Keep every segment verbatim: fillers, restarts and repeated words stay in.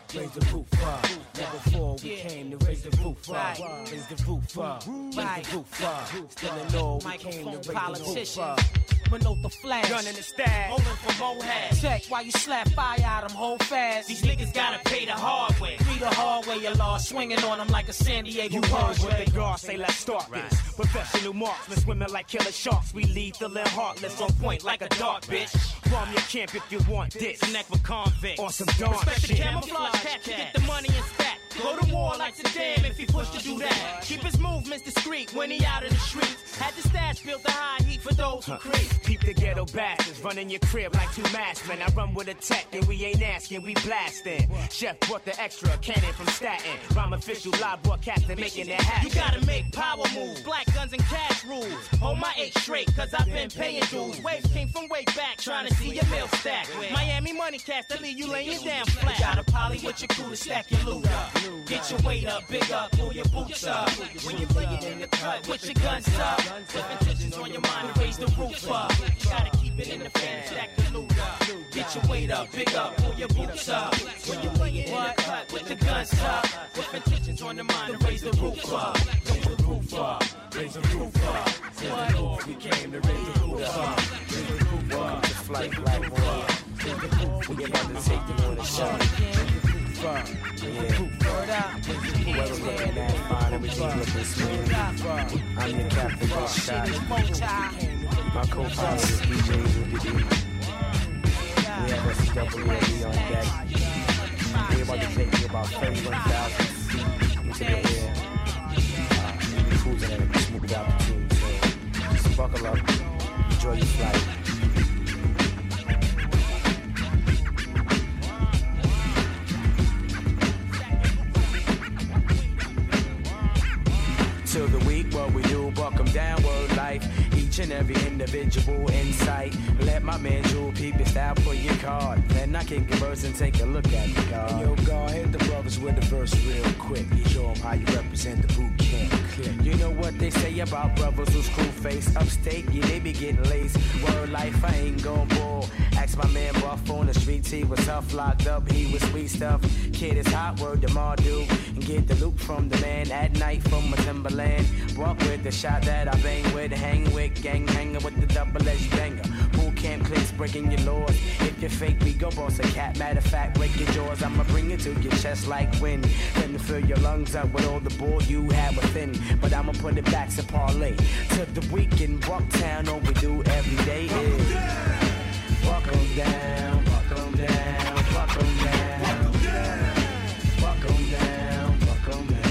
raise the roof up. Never before we came to raise the roof up. Raise the roof up, raise the roof up. Still in all, we came to raise the roof up. Minot the flash, gun in the stash, rolling for Mohad. Check while you slap fire out them, hold fast. These niggas gotta pay the hard way. Free the hard way, you lost, swinging on them like a San Diego You heard what the guards say, let's start this. Professional marksmen swimming like killer sharks. We lethal and heartless, on point like a dart, bitch. Bomb your camp if you want this. Connect with convicts on some dark Respect shit. the camouflage cat to get the money and spat. Go to war like Saddam if he pushed to do that. Keep his movements discreet when he out in the streets. Had the stats built to high heat for those who creep. Keep the ghetto bastards running your crib like two maskmen. I run with a tech and we ain't asking, we blasting. Chef brought the extra cannon from Staten. Rhyme official live broadcasting making it happen. You gotta make power moves, black guns and cash rules. Hold my eight straight cause I've been paying dues. Waves came from way back trying to see your mail stack. Miami money cash to leave you laying down flat. You got a poly with your crew to stack your loot up. Get your weight up, big up, pull your boots up. When you bring it in the cut, put your guns up. Put intentions on your mind to raise the roof up. You gotta keep it in the fan, stack the loot up. Get your weight up, big up, pull your boots up. When you bring it in the cut, put the guns up. Put intentions on your mind to raise the roof up. Raise the roof up, raise the roof up. Raise the roof, we came to raise the roof up. Raise the roof up, to Flight Black Boy. We about to take you on a shot. yeah. Whoever's looking at fine, everything's looking smooth. I'm your captain, Buck Shot. My co-pilot is D J Ruby D. We have S W L D on deck. We're about to take you about thirty-one thousand feet into the air. Uh, we'll be cruising at a smooth altitude, so just buckle up, enjoy your flight. Till the week, what we do, buck 'em down, world life. Each and every individual insight. Let my man Jewel peep your style, put your card. Then I can converse and take a look at the card. Yo, God, hit the brothers with the verse real quick. Show them how you represent the boot camp. You know what they say about brothers who screw face upstate? Yeah, they be getting laced. Word life, I ain't gon' bull. Ask my man Buff on the streets, he was tough, locked up, he was sweet stuff. Kid is hot, word to Mardu. And get the loot from the man at night from my Timberland. Walk with the shot that I bang with, hang with, gang hanger with the double-edged banger. Boot camp clicks breaking your laws. If you're fake, we go boss a cat. Matter of fact, break your jaws. I'ma bring it to your chest like wind. Then to fill your lungs up with all the bull you have within. But I'ma put it back to parlay. To the week in Bucktown, all we do every day is walk 'em down, walk 'em down, walk 'em down, walk 'em down, walk 'em down.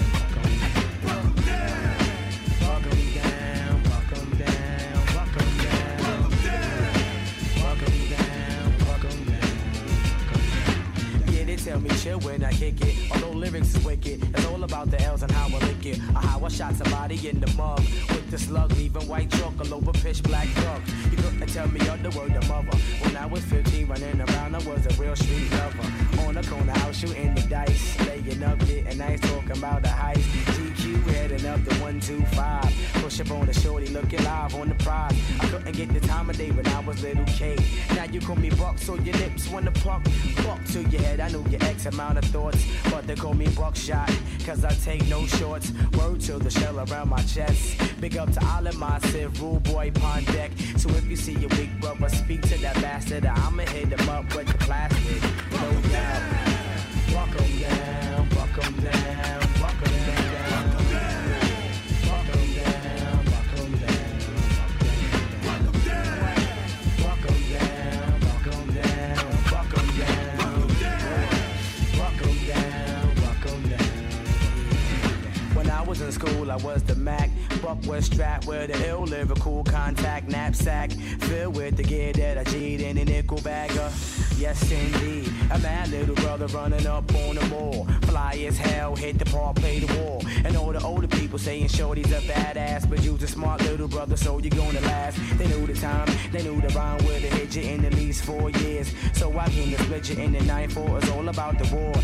Tell me chill when I kick it. Although lyrics is wicked, it's all about the L's and how I lick it. Or how I shot somebody in the mug with the slug, leaving white chalk all over pitch black drug. You couldn't tell me other word of mother. When I was fifteen, running around, I was a real street lover. On the corner house, shooting the dice, laying up, getting nice, talking about the heist. G Q heading up the one two five. Push up on the shorty, looking live on the prize. I couldn't get the time of day when I was little K. Now you call me Buck, so your lips wanna pluck. Buck to your head, I know your X amount of thoughts, but they call me Buckshot, cause I take no shorts. Word to the shell around my chest. Big up to all of my Civ, Rule Boy, Pond Deck. So if you see your weak brother, speak to that bastard. I'ma hit him up with the plastic. No doubt. Walk 'em down, walk 'em down, walk 'em down. Walk 'em down, walk 'em down, walk 'em down. Walk 'em down, walk 'em down, walk 'em down. Walk 'em down, walk 'em down. When I was in school, I was the Mac. Buck was strapped with an ill lyrical contact knapsack filled with the gear that I G'd in a nickel bagger. Yes, indeed, a mad little brother running up on the mall. Fly as hell, hit the park, play the wall. And all the older people saying shorty's a badass, but you's a smart little brother, so you're gonna last. They knew the time, they knew the rhyme where to hit you in at least four years. So I came to split you in the nine four. It's all about the war.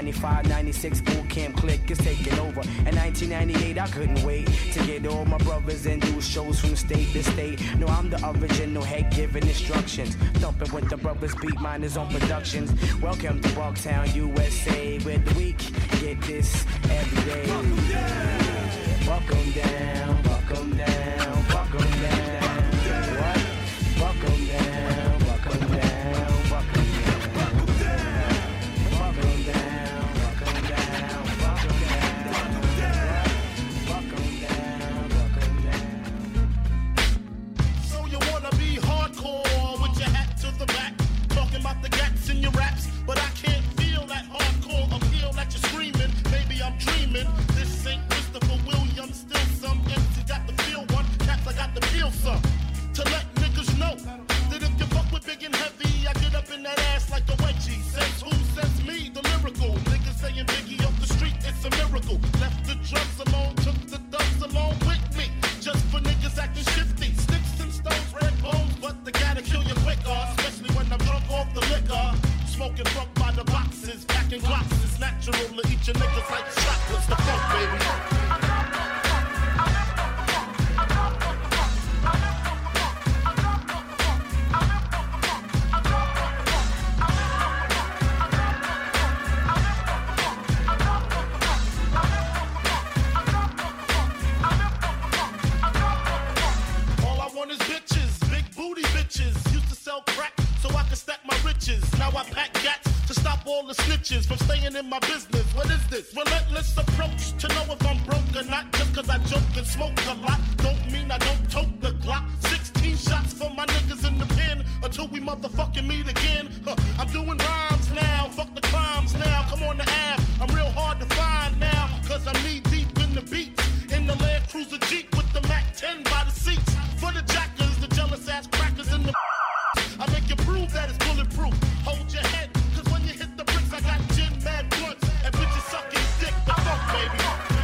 ninety-five, ninety-six, boot camp click is taking over. In nineteen ninety-eight, I couldn't wait to get all my brothers and do shows from state to state. No, I'm the original head giving instructions. Thumping with the brothers, beat miners on productions. Welcome to Bucktown, U S A, where the week get this every day. Buck 'em down, buck 'em down, buck 'em down. What? Buck 'em down, buck 'em down, buck 'em down. Buck 'em down, buck 'em down, buck 'em down. Buck 'em down, buck 'em down. So you wanna be hardcore with your hat to the back, talking about the gats in your raps, but I can't feel that hardcore appeal that you're screaming. Maybe I'm dreaming. This ain't Christopher Williams, still some empty. Got the feel one, caps I got the feel some. To let niggas know that if you fuck with big and heavy, I get up in that ass like a wedgie. Says who? Says me, the lyrical. Niggas saying Biggie off the street, it's a miracle. Left the drugs alone, took the dubs along with me. Just for niggas acting shifty. Sticks and stones, red bones, but they gotta kill you quicker. Especially when I'm drunk off the liquor. Smoking funk by the boxes, packing glocks. It's natural to eat your niggas like chocolates. The funk, baby. Now I pack gats to stop all the snitches from staying in my business. What is this? Relentless approach to know if I'm broke or not. Just cause I joke and smoke a lot don't mean I don't tote the Glock. sixteen shots for my niggas in the pen until we motherfucking meet again. Huh, I'm doing rhymes now, fuck the crimes now. Come on the app, I'm real hard to find now. Cause I'm knee deep in the beats. In the Land Cruiser Jeep with the Mac ten by the seats. For the jackers, the jealous ass crackers in the I make you prove that it's bulletproof. Hold your head, cause when you hit the bricks, I got gin, mad blunts, and bitches sucking dick. The fuck, baby.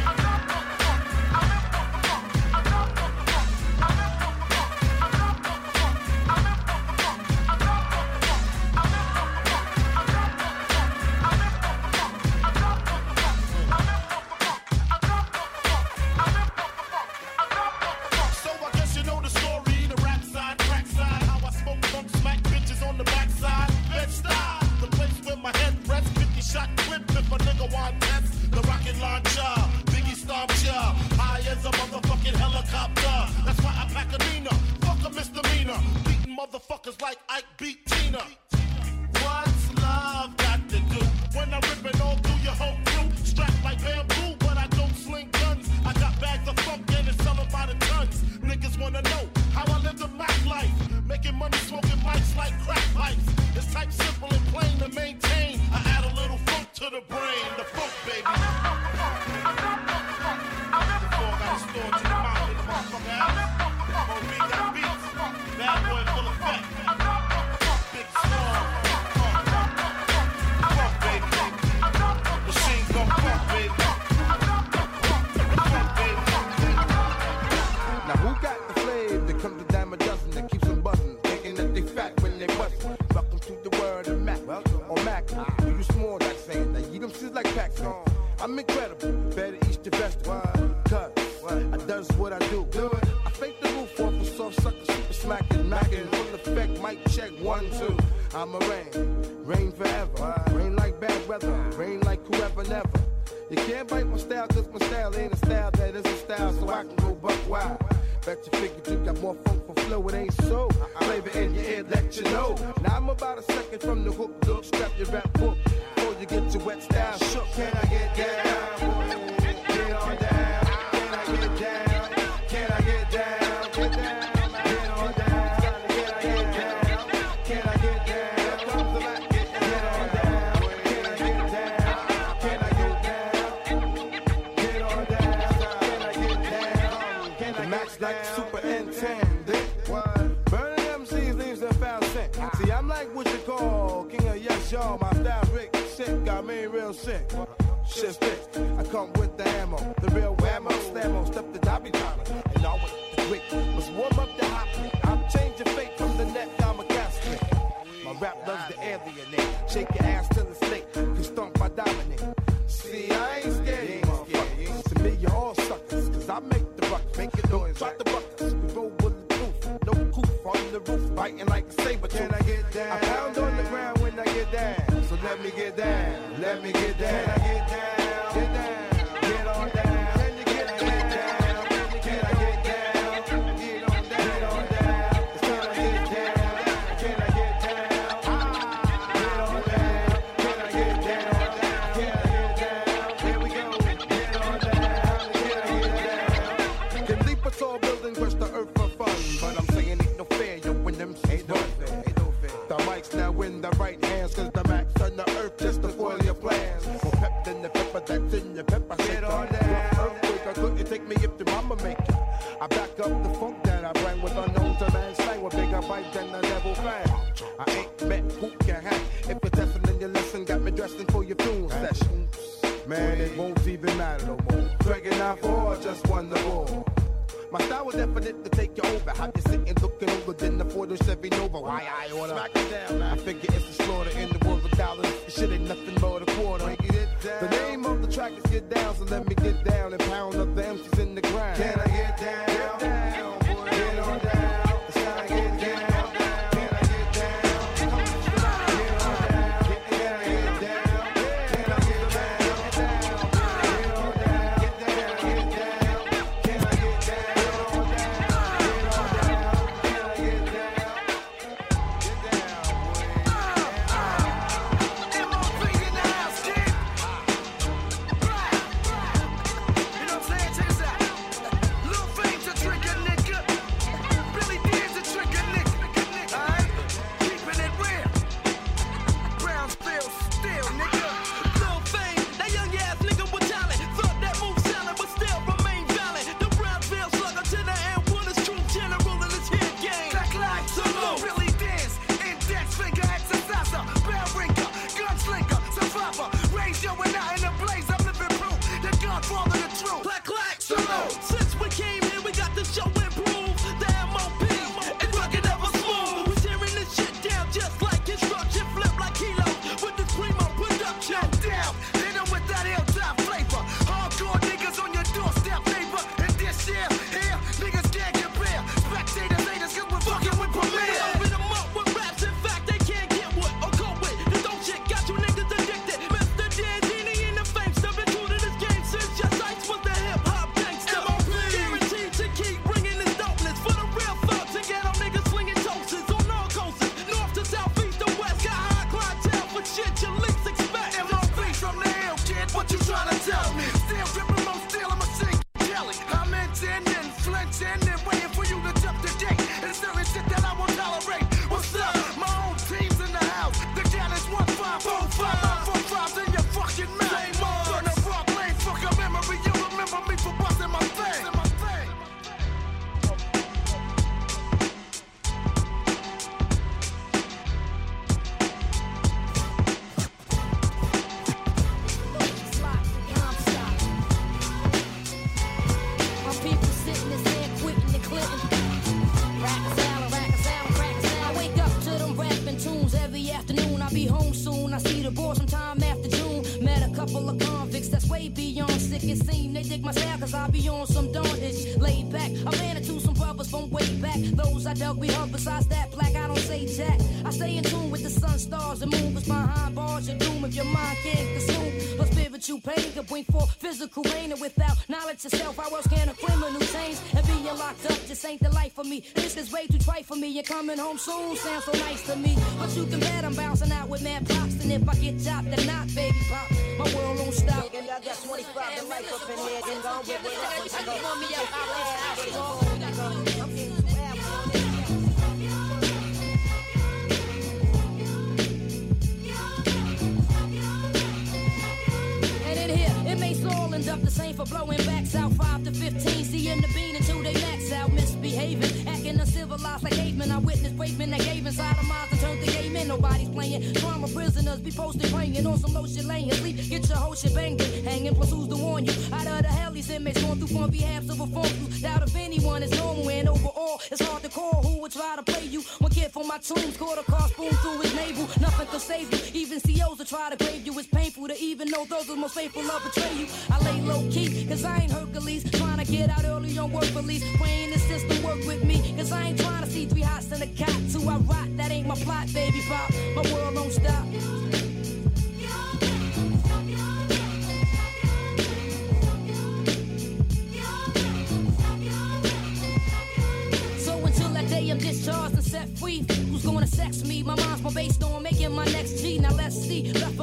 Motherfuckers like Ike beat Tina. What's love got to do when I'm ripping all through your whole crew? Strapped like bamboo, but I don't sling guns. I got bags of funk and it's selling by the tons. Niggas wanna know how I live the Mac life. Making money, smoking mics like crack pipes. It's type simple and plain to maintain. I add a little funk to the brain. The funk, baby. Before I got a store to the mouth in the motherfucker house. Oh, we got beats. Bad boy full effect. Big storm. Funk, baby. Machine gun funk, baby. Funk, baby. Now who got the flavor that comes a dime a dozen that keeps them buzzing, thinking that they fat when they bust? Welcome to the world of Mac. Or Mac. Do you small that saying that you them shit like packs on? I'm incredible. Better eat the vegetable. Cause I does what I do. I fake the roof off a soft sucker, super smacking, knocking. Full effect, mic check, one, two. I'm a rain, rain forever. Rain like bad weather, rain like whoever never. You can't bite my style, cause my style ain't a style that is a style, so I can go buck wild. Bet you figured you got more funk for flow, it ain't so. Flavor in your ear, let you know. Now I'm about a second from the hook, look, strap your rap book. Before you get your wet style shook, can I get down? Get on down. Can I get down? Can I get down? Get down. Get on down. Can I get down? Can I get down? Comes the light. Get on down. Can I get down? Can I get down? Get on down. Can I get down? Can I Max like super intended. Burning M Cs leaves them foul scent. See, I'm like what you call king of yes, y'all. My style Rick sick, got me real sick. Shit's thick. I come with the ammo, the real whammo, slammo, step the dobby dollar, and all with the quick. Let's warm up the hot. I'm changing fate from the net down my casket. My rap loves the alienate. Shake your ass till it's late. Can stomp my dominate. let me get down. Can I get down? Get down. Get on down. Can you get down? Can I get down? Get on down. Get on down. It's time to get down. Can I get down? Get on down. Can I get down? Can I get down? Here we go. Get on down. Can I get down? Can leap a tall building, crush the earth for fun, but I'm saying ain't no fair. Yo, when them ain't no fair. Ain't no fair. The mic's now in the right hands, cause the max on the earth just to foil your plans. More pep than the pepper that's in your pepper. Get on down. Earthquake, I couldn't take me if your mama make it. I back up the funk that I bring with unknown to man slang with bigger bite than the devil fan. I ain't met who can hang. If you're testing in your lesson, got me dressing for your funeral session. Man, it won't even matter no more. Dragging out four, just won the war. My style was definite to take you over. Have you sitting looking over than the Ford or Chevy Nova? Why I order? Smack it down. I figure it's a slaughter in the world of dollars. This shit ain't nothing but a quarter. The name of the track is Get Down, so let me get down and pound up the M Cs in the ground. Can I get down? Get down, boy. Get on down. It's time to get down. Can I get down? Get on down. Can I get down? Can I get down? Get on down. Get down. Get down. Can I get down? Since we came here, we got the show improved. The M O P is rockin' ever smooth. We're tearing this shit down just like construction. Flip like kilos with the primo production. Down, hit 'em with that hilltop flavor. Hardcore niggas on your doorstep, neighbor. And this year, here, niggas can't compare. Spectators, haters, cause we're fucking with Premier. Open 'em up with raps, in fact, they can't get what or go with. The dope shit got you niggas addicted. Mister Dandini in the fame, stepping through to this game since just ice was the hip hop. Guaranteed to keep bringing this dopeness for the real thugs and get them niggas slinging toasters on all coasts, north to south, east to west. Got high clientele for shit you least expect. M O P from the hill, kid, what you tryna tell me? Still ripping, I'm still, I'ma sing Kelly. I'm intending, flinching, and waiting for you to jump the gate. It's certain shit that I won't tolerate. What's up? My own team's in the house. The count is one five four five. My four fives in your fucking mouth. Same on. Burn a rock lane, fuck a memory. You remember me for busting my thing. Be home soon, I see the board sometime after June. Met a couple of convicts that's way beyond sick. It seems they dig my style cause I be on some dawn-ish. Laid back, I ran into some brothers from way back. Those I dealt with, besides that black, I don't say jack. I stay in tune with the sun, stars, and moon. Cause behind bars your doom if your mind can't consume. But spiritual pain can bring forth physical pain. And without knowledge of self, how else can a criminal change? And being locked up just ain't the life for me. This is way too trite for me. And coming home soon sounds so nice to me. But you can bet I'm bouncing out with mad props. And if I get chopped, then not, baby pop. My world won't stop. And I got twenty-five to life up in here. Then go get it up. You want me up? And in here, it makes all end up the same for blowing backs out five to fifteen. Seeing the bean until they max out, misbehaving, acting uncivilized like cavemen. I witnessed bravemen that gave inside of minds and turned the game in. Nobody's playing. Trauma prisoners be posted praying on some low shit laying sleep. Get your whole shit banged, hanging. Plus who's to warn you? Out of the hell these inmates going through fun behalves of a form through. Doubt if anyone is normal and overall it's hard to call who would try to play you. One kid from my tombs caught a car spoon through his navel. Nothing could save you. Even C Os will try to grave you. It's painful to even know those who most faithful will betray you. I lay low key, cause I ain't Hercules. Trying to get out early on work release. Praying the system work with me. Cause I ain't trying to see three hots in a cot. Two I rot, that ain't my plot, baby pop. My world don't stop.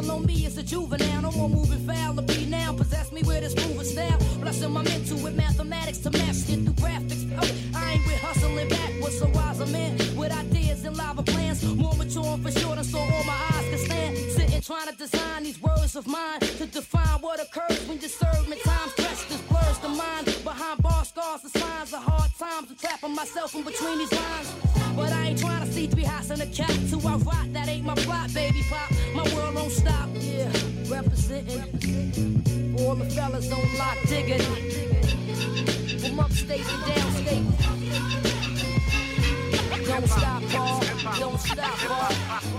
All on me is a juvenile, no more moving foul to be now. Possess me with this moving style. Blessing my mental with mathematics to master it through graphics. Oh, I ain't with hustling backwards, so wise a man with ideas and lava plans. More mature for sure than so all my eyes can stand. Sitting trying to design these words of mine to define what occurs when you serve me. Time stressed as blurs the mind. Behind bar scars and signs of hard times. I'm trapping myself in between these lines. But I ain't trying to see three house in a cat. Till I rot, that ain't my plot, baby pop. My world don't stop, yeah. Representing all the fellas on lock digging. From upstate to downstate. Don't stop, Paul. Don't stop, Paul.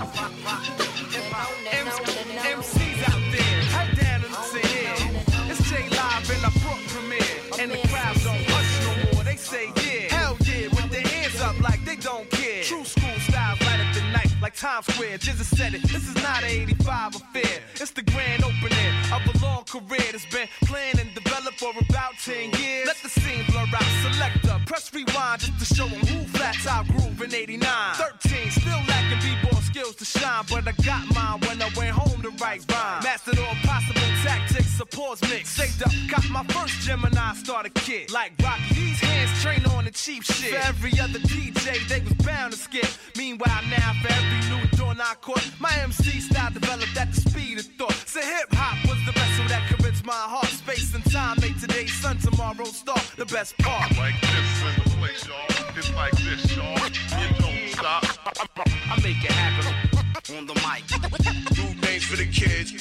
M Cs out there, head down and say yeah. It's J Live in the Brook premiere, and the crowds don't hush no more. They say yeah, hell yeah, with their hands up like they don't care. True school styles light up the night like Times Square. Jizza said it. This is not an eighty-five affair. It's the grand opening of a long career that's been planned and developed for about ten years. Let the scene blur out. Selector, press rewind just to show them who flats out groove in eighty-nine. thirteen, still lacking b-ball skills to shine, but I got mine when I went home to write rhyme. Mastered all possible tactics, supports mix. Saved up, got my first Gemini starter kit. Like Rocky, these hands train on the cheap shit. For every other D J, they was bound to skip. Meanwhile, now for every new door I caught, my M C style developed at the speed of thought. So hip hop was the vessel that could reach my heart. Space and time made today's sun, tomorrow's star. The best part. Like this in the place, y'all. It's like this, y'all. You don't stop. I make it happen on the mic. Do things for the kids.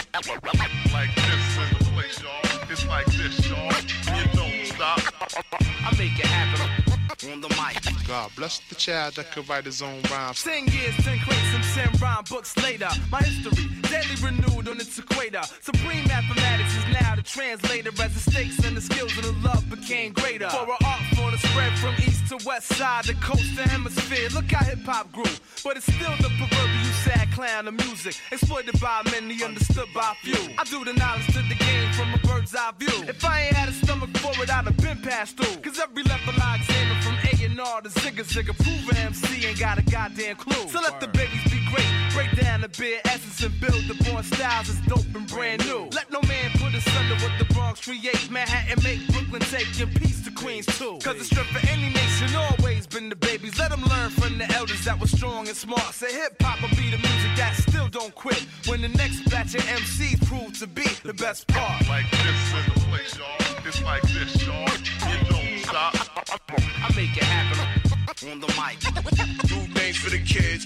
Like this in the place, y'all. It's like this, y'all. You don't stop. I make it happen on the mic. God bless the child that could write his own rhymes. Ten years, ten crates, and ten rhyme books later. My history, daily renewed on its equator. Supreme mathematics is now the translator. As the stakes and the skills and the love became greater. For an art form to spread from east to west side, the coast to hemisphere. Look how hip hop grew. But it's still the proverbial sad clown of music. Exploited by many, understood by few. I do the knowledge to the game from a bird's eye view. If I ain't had a stomach for it, I'd have been passed through. Cause every level I examine from A and R to Zigga Zigga, prove an M C ain't got a goddamn clue. So let the babies be great, break down the bare essence and build the born styles that's dope and brand new. Let no man put us under what the Bronx create. Manhattan make Brooklyn take, and peace to Queens too. Cause the strength for any nation always been the babies. Let them learn from the elders that were strong and smart. Say hip hop will be the music that still don't quit. When the next batch of M Cs prove to be the best part. Like this in the place, y'all. It's like this, y'all. You don't stop. I make it happen on the mic. Do things for the kids.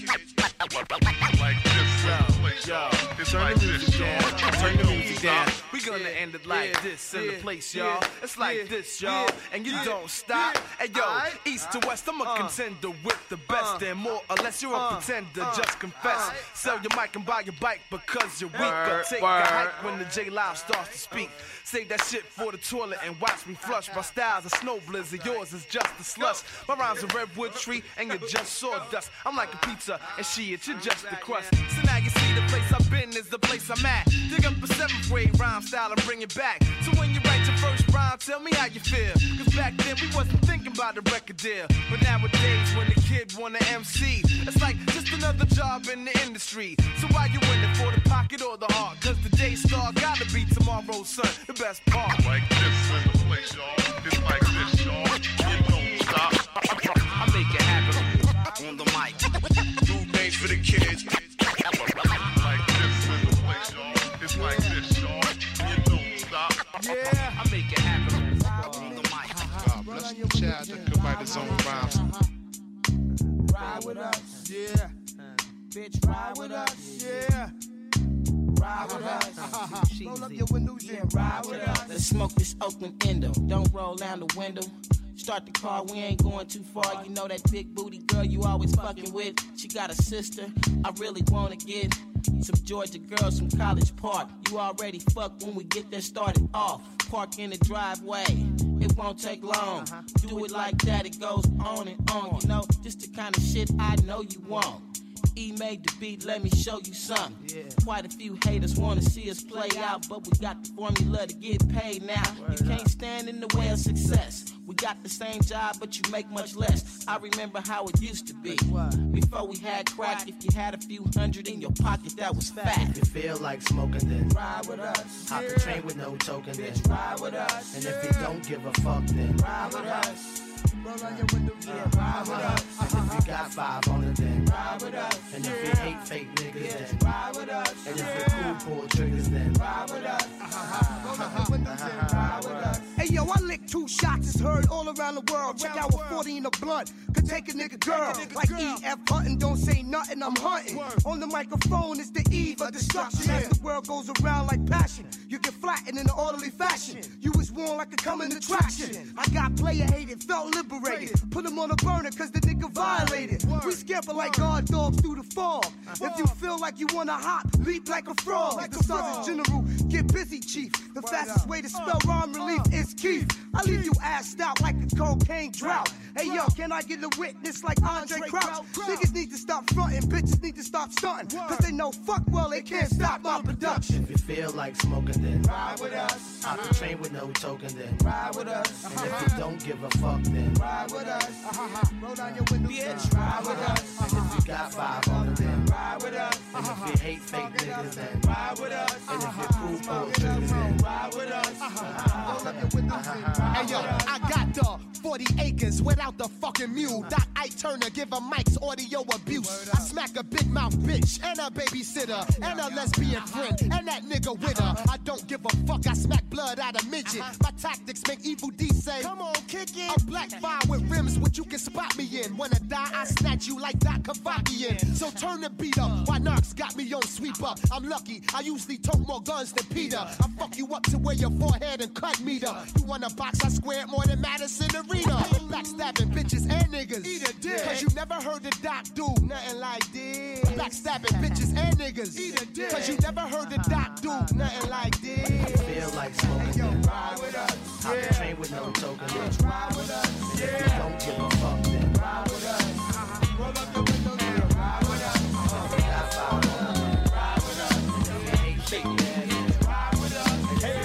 Like this in the place, y'all. It's like this, y'all. Turn the music down. We gonna end it like yeah, this in yeah, the place, y'all. Yeah, it's like yeah, this, y'all. Yeah, and you yeah, don't stop. Hey, yo, right, east to west, I'm a uh, contender with the best. Uh, and more or less, you're uh, a pretender. Uh, just confess. Right, Sell your mic and buy your bike because you're weak. Or take word. a hike when the J Live starts to speak. Save that shit for the toilet and watch me flush. My style's a snow blizzard, yours is just a slush. My rhyme's a redwood tree and you're just sawdust. I'm like a pizza and shit, you're just the crust. So now you see the place I've been is the place I'm at. Dig up a seventh grade rhyme style and bring it back. So when you write your first rhyme, tell me how you feel. Cause back then we wasn't thinking about the record deal. But nowadays when the kid wanna M C, it's like just another job in the industry. So why you in it, for the pocket or the heart? Cause the day star gotta be tomorrow's sun. The best part. Like this in the place, y'all. It's like this, y'all. You don't stop. I make it happen on the mic. Do things for the kids. Like this in the place, y'all. It's like this, y'all. You don't stop. Yeah, I make it happen on the mic. God bless the child that could write his own rhymes. Ride with us, yeah. Bitch, ride with us, yeah. Ride with us. Roll up your windows and ride with us. Let's smoke this Oakland Endo. Don't roll down the window. Start the car, we ain't going too far. You know that big booty girl you always fucking with. She got a sister, I really wanna get some Georgia girls from College Park. You already fucked when we get there started off. Park in the driveway, it won't take long. Do it like that, it goes on and on. You know, just the kind of shit I know you want. E made the beat, let me show you something. Yeah. Quite a few haters wanna see us play out, but we got the formula to get paid now. Word you can't up. Stand in the way of success. We got the same job, but you make much less. I remember how it used to be. Before we had crack, if you had a few hundred in your pocket, that was fat. If you feel like smoking, then ride with us. Hop the train with no token, then bitch, ride with us. And if you don't give a fuck, then ride with us. Roll on your window, yeah, ride with us. And if you got five on it, then ride with us. And if you hate fake niggas, then ride with us. And if you're cool, pull triggers, then ride with us. Roll on your window, yeah, ride with us. Hey yo, I lick two shots, it's heard all around the world. Check out what forty in a blunt could take a nigga girl. Like E F Hunting, don't say nothing, I'm hunting. On the microphone, it's the eve of destruction. As the world goes around like passion, you get flattened in an orderly fashion. You was worn like a coming attraction. I got player hated, felt liberated. Put him on a burner cause the nigga violated. We scamper like guard dogs through the fog. If you feel like you wanna hop, leap like a frog. The Sergeant General, get busy, chief. The fastest way to spell rhyme relief is Keith. I leave you assed out like a cocaine drought. Hey yo, can I get a witness like Andre Crouch? Niggas need to stop fronting, bitches need to stop stunting. Cause they know fuck well they can't stop my production. If you feel like smoking, then ride with us. Hop the train with no token, then ride with us. And if you don't give a fuck, then ride with us. Roll down your window, bitch, ride with us. And if you got five on it, then ride with us. And if you hate fake niggas, then ride with us. And if you're cool, pull triggers, then ride with us. Roll up your window, hey yo, I got the forty acres without the fucking mule. Doc Ike Turner give a Mike's audio abuse. I smack a big mouth bitch and a babysitter and a lesbian friend and that nigga with her. I don't give a fuck, I smack blood out of midget. My tactics make Evil D say, come on, kick it. A black fire with rims, what you can spot me in. Wanna die, I snatch you like Doc Cavachian. So turn the beat up, why Knox got me on sweep up. I'm lucky, I usually tote more guns than Peter. I fuck you up to where your forehead and cut meter. You wanna box, I square it more than Madison Arena. Backstabbing bitches and niggas. Eat a dick. Cause you never heard the Doc do nothing like this. Backstabbing bitches and niggas. Eat a dick. Cause you never heard the Doc do nothing like this. If you feel like smoking, then ride with us. Hop the train with no token, then ride with us. And if you don't give a fuck, then ride with us. Roll up the window, then ride with us. And if you got five on it, then ride with us. And if you hate fake niggas, ride with us.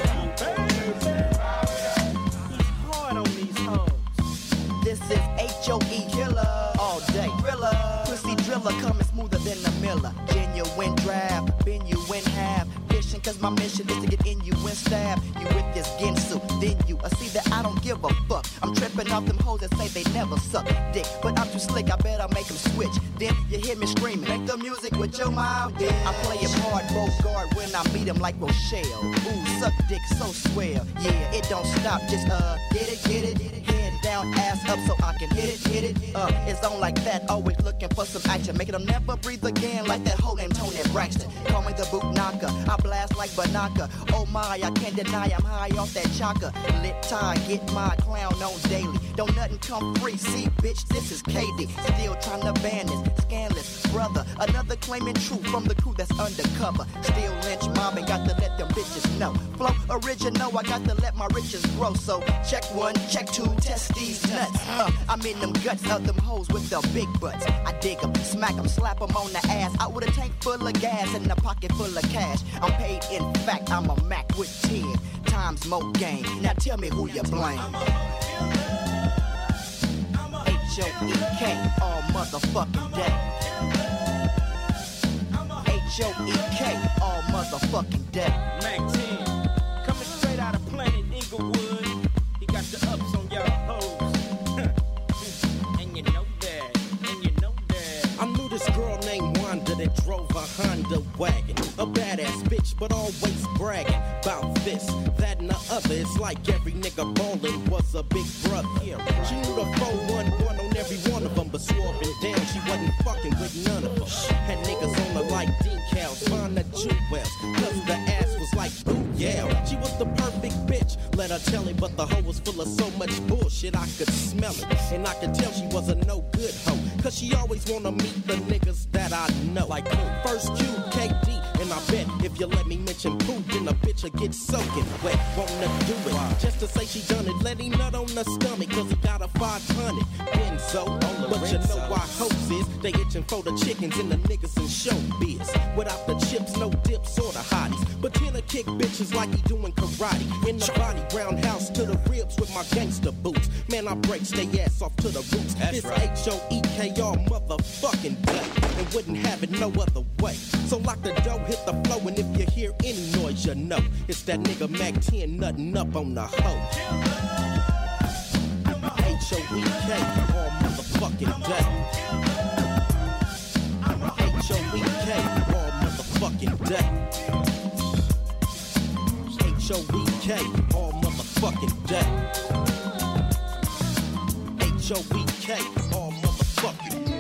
Hard on these hoes. This is H O E Killer all day. Thriller, pussy driller coming smoother than a Miller. Genuine draft, bend you in half. Fishing cause my mission is to get in you and stab you with this Ginsu. Then you uh, see that I don't give a fuck. I'm tripping off them hoes that say they never suck dick. But I'm too slick, I bet I'll make them switch. Then you hear me screaming, make the music with your mouth. Yeah. I play it hard, Bogart when I meet him like Rochelle. Ooh, suck dick so swell. Yeah, it don't stop, just uh, get it, get it, get it. Head down, ass up so I can hit it, hit it. Uh, it's on like that, always looking for some action. Making them never breathe again like that hoe named Tony Braxton. Call me the boot knocker, I blast like Banaka. Oh my, I can't deny I'm high off that chaka. Lit tie, get my clown on daily. Don't nothing come free, see bitch, this is K D. Still trying to ban this, scandalous brother. Another claiming truth from the crew that's undercover. Still lynch mobbing, got to let them bitches know. Flow original, I got to let my riches grow. So check one, check two, test these nuts. Uh, I'm in them guts of them hoes with the big butts. I dig them, smack them, slap them on the ass. I with a tank full of gas and a pocket full of cash. I'm paid in fact, I'm a Mac with ten times more game. Now tell me who you blame. H O E K all motherfucking day. H O E K all motherfucking day. Mac ten, coming straight out of Planet Inglewood. He got the ups on y'all hoes. And you know that, and you know that. I knew this girl named Wanda that drove a Honda wagon. A badass bitch, but always bragging about this, that, and the other. It's like every nigga ballin' was a big brother. She knew the four one one on every one of them, but swore up and down she wasn't fucking with none of them. Had niggas on her like decals, find the jewels, cause the ass was like, ooh yeah. She was the perfect bitch, let tried to tell him, but the hoe was full of so much bullshit I could smell it. And I could tell she was a no good hoe, cause she always wanna meet the niggas that I know. Like First Q, K D, and I bet if you let me mention poop, then the bitch will get soaking wet. Wanna do it, just to say she done it. Let him nut on the stomach, cause he got a five hundred Benzo. But you know why hoes is, they itching for the chickens and the niggas in showbiz. Without the chips, no dips or the hotties. But then I kick bitches like he doing karate. In the body, roundhouse to the ribs with my gangster boots. Man, I break stay ass off to the roots. That's this right. H O E K all motherfucking day. And wouldn't have it no other way. So lock the door, hit the flow, and if you hear any noise, you know it's that nigga Mac ten nutting up on the hoe. H O E K all motherfucking day. H O E K all motherfucking day. H O E K all motherfucking day. H O E K all motherfucking day.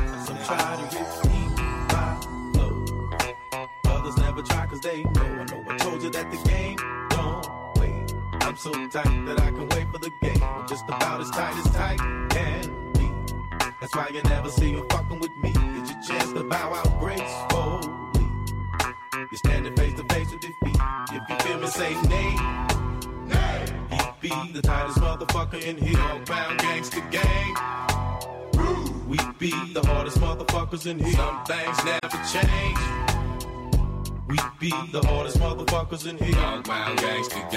Others never try cause they know I know told you that the game don't wait. I'm so tight that I can wait for the game. I'm just about as tight as tight can be. That's why you never see you fucking with me. Get your chance to bow out gracefully. You're standing face to face with defeat. If you feel me, say nay. Nay. He be the tightest motherfucker in here. Dogpound Gangsta Gang. We be the hardest motherfuckers in here. Some things never change. We be the hardest motherfuckers in here. Dogpound Gangsta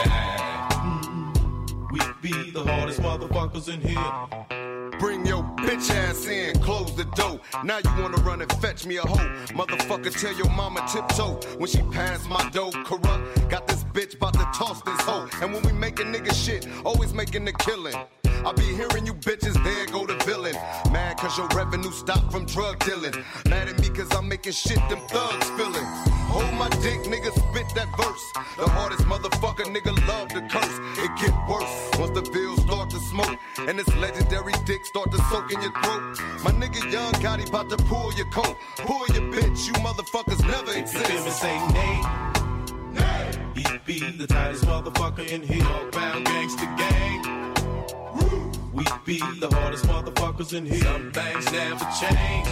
Gang. We be the hardest motherfuckers in here. Bring your bitch ass in, close the door. Now you wanna run and fetch me a hoe. Motherfucker, tell your mama tiptoe when she pass my dough. Corrupt, got this bitch bout to toss this hoe. And when we making nigga shit, always making the killing. I be hearing you bitches, there go the villain. Mad cause your revenue stopped from drug dealing. Mad at me cause I'm making shit them thugs feeling. Hold my dick, nigga, spit that verse. The hardest motherfucker, nigga, love to curse. It get worse once the bills start to smoke. And this legendary dick start to soak in your throat. My nigga Young Gotti about to pull your coat. Pull your bitch, you motherfuckers never exist. If you feel me, say nay. Nay. He be the tightest motherfucker in here. Dogpound Gangsta Gang. We be the hardest motherfuckers in here. Some things never change.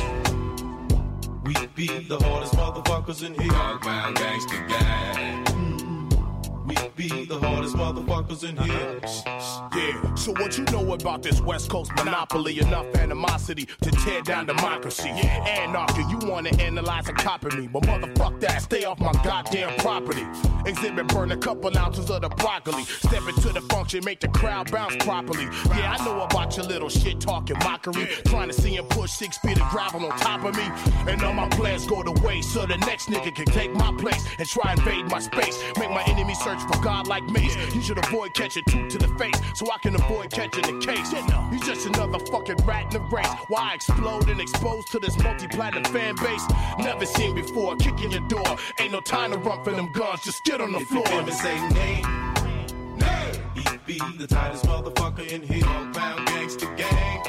We be the hardest motherfuckers in here. Dogpound Gangsta Gang. We be the hardest motherfuckers in here. Yeah, so what you know about this West Coast monopoly? Enough animosity to tear down democracy. Anarchy, you wanna analyze and copy me, but motherfuck that, stay off my goddamn property. Exhibit burn a couple ounces of the broccoli. Step into the function, make the crowd bounce properly. Yeah, I know about your little shit talking mockery. Trying to see him push six feet of gravel on top of me. And all my plans go to waste, so the next nigga can take my place and try and invade my space. Make my enemy search for God like Mace. You should avoid catching two to the face, so I can avoid catching the case. He's just another fucking rat in the race. Why I explode and expose to this multi-platinum fan base? Never seen before, kicking your door. Ain't no time to run for them guns, just get on the if floor. If you ever say nay, nay, he be the tightest motherfucker in here. Dogpound Gangsta Gang.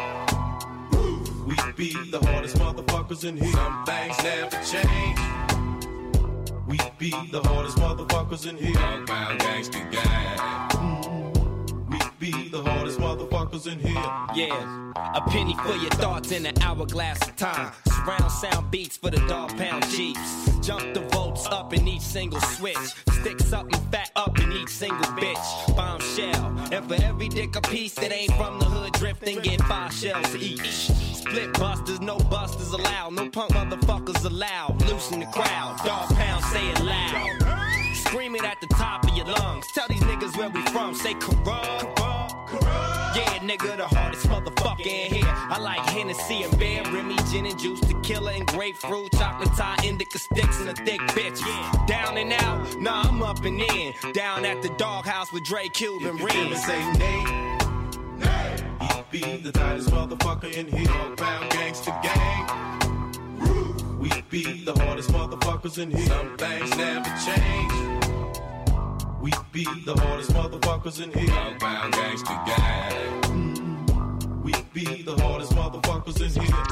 We be the hardest motherfuckers in here. Some things never change. We be the hardest motherfuckers in here. Dogpound Gangsta Gang. We be the hardest motherfuckers in here. Yeah, a penny for your thoughts in an hourglass of time. Surround sound beats for the dog pound Jeeps. Jump the volts up in each single switch. Stick something fat up in each single bitch. Bombshell. And for every dick a piece that ain't from the hood drifting, get five shells each. Split busters, no busters allowed. No punk motherfuckers allowed. Loosen the crowd. Dog pound, say it loud. Screaming at the top of your lungs. Tell these niggas where we from. Say corrupt. Yeah, nigga, the hardest motherfucker in here. I like Hennessy and Bear, Remy, gin and juice, tequila and grapefruit, chocolate tie, indica sticks, and a thick bitch. Yeah. Down and out, nah, I'm up and in. Down at the doghouse with Dre, Cube, and Ren. Say nay, nay. He be the tightest motherfucker in here. Dogpound Gangsta Gang. We be the hardest motherfuckers in here. Some things never change. We be the hardest motherfuckers in here. Dogpound Gangsta Gang. We be the hardest motherfuckers in here.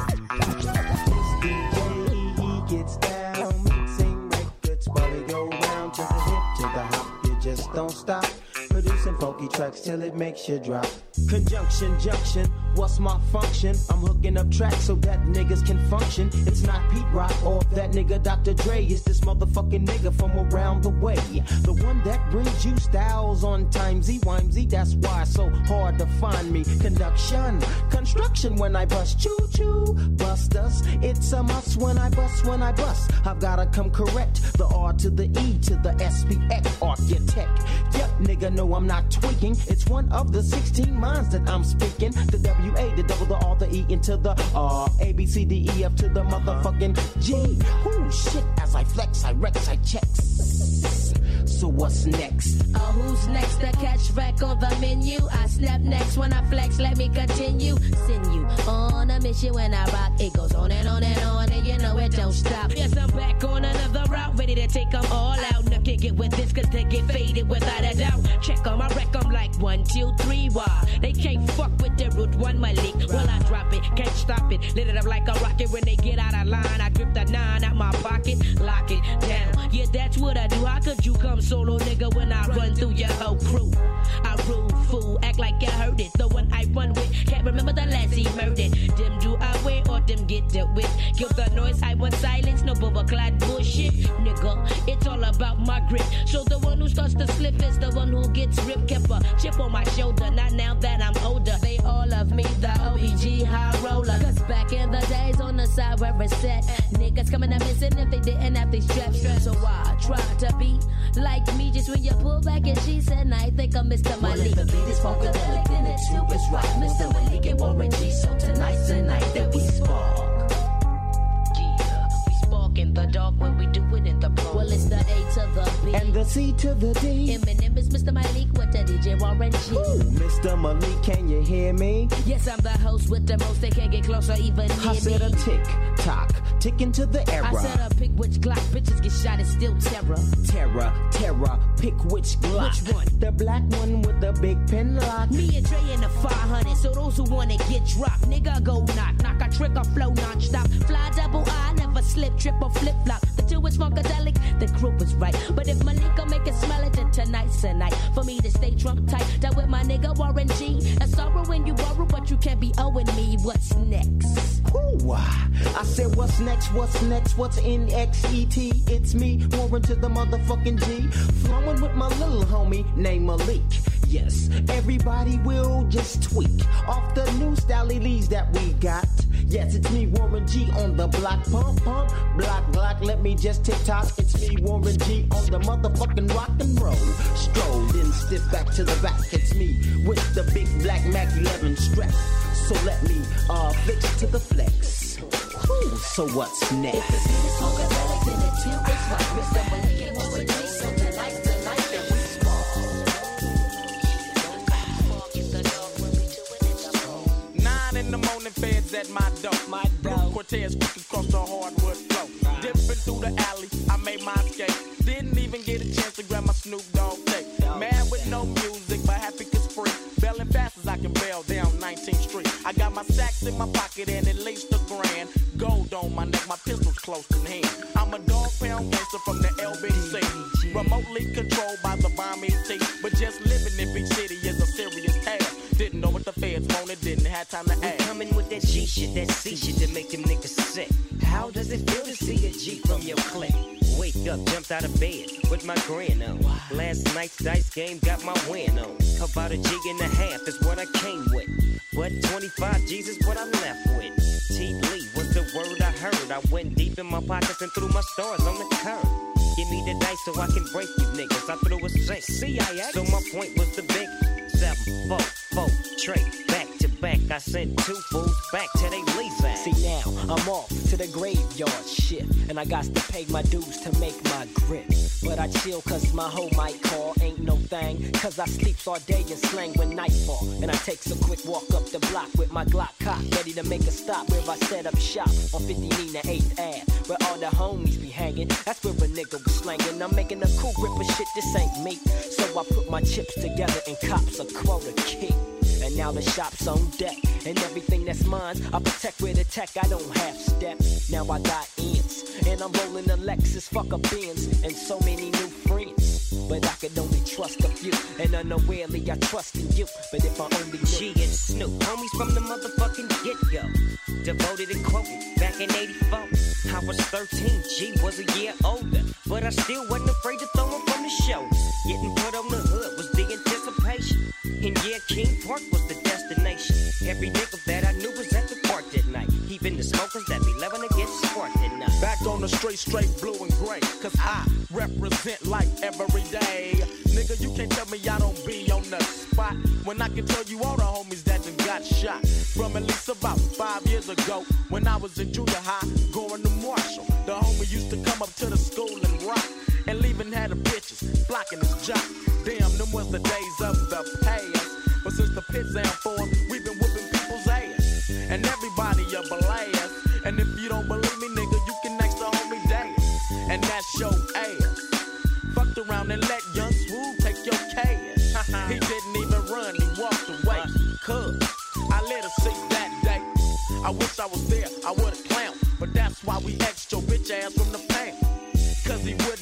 He gets down, mixing records while we go round to the hip, to the hop. You just don't stop. Producing funky tracks till it makes you drop. Conjunction, junction, what's my function? I'm hooking up tracks so that niggas can function. It's not Pete Rock or that nigga Doctor Dre. It's this motherfucking nigga from around the way. The one that brings you styles on timesy, wimesy. That's why it's so hard to find me. Conduction, construction when I bust. Choo-choo, busters. It's a must when I bust, when I bust. I've gotta come correct. The R to the E to the S P X architect. Yep, nigga, no, I'm not tweaking. It's one of the sixteen minds that I'm speaking. The W A, the double, the R, the E into the R. A, B, C, D, E, F to the motherfucking G. Ooh, shit, as I flex, I rex, I checks. So what's next? Oh, who's next to catch back on the menu? I snap next when I flex, let me continue. Send you on a mission when I rock. It goes on and on and on, and you know it don't stop. Yes, I'm back on another route, ready to take them all out. Now kick it with this, cause they get faded without a doubt. Check on my wreck, I'm like one, two, three, why? They can't fuck with the root one, my leak. Well, I drop it, can't stop it. Lit it up like a rocket when they get out of line. I grip the nine out my pocket, lock it down. You that's what I do. How could you come solo, nigga, when I run through your whole crew? I rule, fool, act like you heard it. The one I run with, can't remember the last he murdered. Them do I wear or them get dealt with. Give the noise, I want silence, no bubble clad bullshit. Nigga, it's all about my grip. So the one who starts to slip is the one who gets ripped. Kept a chip on my shoulder, not now that I'm older. They all love me, the O E G high roller. Cause back in the days on the side where it's set, niggas coming up missing if they didn't have these straps. So I try to be like me, just when you pull back and she said, I think I'm Mister Malik. Well, if the beat is funkadelic, then it too is rock. Mister Malik and Warren G, so tonight's the night that we spark. Yeah, we spark in the dark when we do it in the park. Well, it's the A to the B and the C to the D. Eminem is Mister Malik with the D J Warren G. Ooh, Mister Malik, can you hear me? Yes, I'm the host with the most. They can't get closer even near me. I said a tick tock, tick into the era. I said a pick which Glock, bitches get shot, it's still terror. Terror, terror, pick which Glock. Which one? The black one with the big pen lock. Me and Dre in the five hundred, so those who wanna get dropped, nigga go knock, knock a trick or flow non-stop. Fly double I, never slip, trip or flip flop. The two is funkadelic, the group is right. But if Malika make it smell it, then tonight's the night for me to stay drunk tight. That with my nigga Warren G. That's sorrow when you borrow, but you can't be owing me. What's next? Ooh, I said what's next, what's next, what's N X E T? It's me, Warren to the motherfucking G. Flowing with my little homie named Malik. Yes, everybody will just tweak off the new style leads that we got. Yes, it's me, Warren G, on the block. Pump, pump, block, block, let me just tick tock. It's me, Warren G, on the motherfucking rock and roll. Stroll, then stiff back to the back. It's me with the big black Mac eleven strap. So let me uh fix to the flex. Ooh, so what's next? If the beat is funkadelic, then it too is right. Mister Malik and Warren G, so tonight's the night that we Nine in the morning, feds at my door. My door. Cortez quick across the hardwood floor. Right. Dipping through the alley, I made my escape. Didn't even get a chance to grab my Snoop Dogg tape. Man with no music, but happy cause free. Belling fast as I can bail down nineteenth street. I got my sacks in my pocket and at least a grand. Gold on my neck, my pistol's close in hand. I'm a dog pound gangster from the L B C. Remotely controlled by the bomb E T. But just living in big city is a serious task. Didn't know what the feds wanted, didn't have time to ask. We coming with that G shit, that C shit that make them niggas sick. How does it feel to see a G from your clique? Wake up, jumped out of bed with my grin on. Last night's dice game got my win on. About a G and a half is what I came with. But twenty-five G's is what I'm left with. T. Lee was the word I heard. I went deep in my pockets and threw my stars on the curb. Give me the dice so I can break you niggas. I threw a six. C I X. So my point was the big seven, four, four, trade. Back to back, I sent two fools back to they lease ass. See now, I'm off to the graveyard shit. And I got to pay my dues to make my grip. But I chill cause my hoe might call, ain't no thing. Cause I sleeps all day and slang when nightfall. And I takes a quick walk up the block with my Glock cock, ready to make a stop where I set up shop on fifty Nina eighth Ave, where all the homies be hanging. That's where a nigga was slanging. I'm making a cool grip of shit, this ain't me. So I put my chips together and cops a quota kick. And now the shop's on deck. And everything that's mine, I protect with a tech, I don't have steps. Now I got ends. And I'm rolling a Lexus, fuck a Benz. And so many new friends. But I could only trust a few. And unawarely I trust in you. But if I only knew G and Snoop, homies from the motherfucking get-go. Devoted and quoted back in eighty-four. I was thirteen, G was a year older. But I still wasn't afraid to throw him from the shoulders. Getting put on the hood was the anticipation. And yeah, King Park was the destination. Every nigga that I knew was at the park that night. Even the smokers that be loving to get sparked at night. Back on the straight, straight blue and gray. Cause I represent life every day. Nigga, you can't tell me I don't be on the spot. When I can tell you all the homies that done got shot. From at least about five years ago. When I was in junior high, going to Marshall. The homie used to come up to the school and rock. And leaving had the bitches blocking his job. Damn, them was the days of the past. But since the pit sound formed, we've been whooping people's ass. And everybody a blast. And if you don't believe me, nigga, you can ask the homie dance. And that's your ass. Fucked around and let Young Swoop take your cash. He didn't even run, he walked away. Cause I let her see that day. I wish I was there, I would've clowned. But that's why we X'd your bitch ass from the pound. Cause he wouldn't even squat.